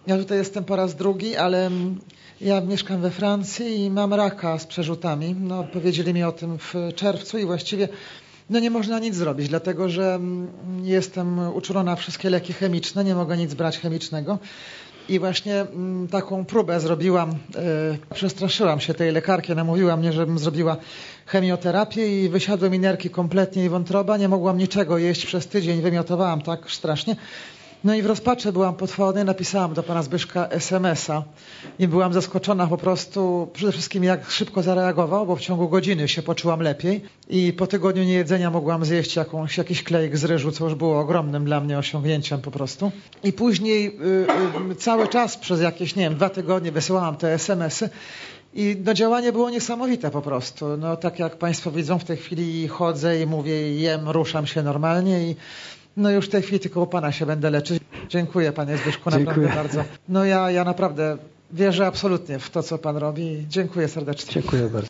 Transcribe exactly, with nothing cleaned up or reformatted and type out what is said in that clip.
Ja tutaj jestem po raz drugi, ale ja mieszkam we Francji i mam raka z przerzutami. No, powiedzieli mi o tym w czerwcu i właściwie no nie można nic zrobić, dlatego że jestem uczulona na wszystkie leki chemiczne, nie mogę nic brać chemicznego. I właśnie taką próbę zrobiłam, yy, przestraszyłam się tej lekarki, namówiła mnie, żebym zrobiła chemioterapię i wysiadły mi nerki kompletnie i wątroba, nie mogłam niczego jeść przez tydzień, wymiotowałam tak strasznie. No i w rozpaczy byłam potwornie, napisałam do pana Zbyszka es em es a i byłam zaskoczona po prostu przede wszystkim jak szybko zareagował, bo w ciągu godziny się poczułam lepiej i po tygodniu niejedzenia mogłam zjeść jakąś, jakiś klejk z ryżu, co już było ogromnym dla mnie osiągnięciem po prostu. I później y, y, cały czas przez jakieś, nie wiem, dwa tygodnie wysyłałam te es em esy. I no, działanie było niesamowite po prostu. No, tak jak państwo widzą, w tej chwili chodzę i mówię, jem, ruszam się normalnie i no już w tej chwili tylko u pana się będę leczyć. Dziękuję panie Zbyszku, naprawdę Dziękuję. bardzo. No ja, ja naprawdę wierzę absolutnie w to, co pan robi. Dziękuję serdecznie. Dziękuję bardzo.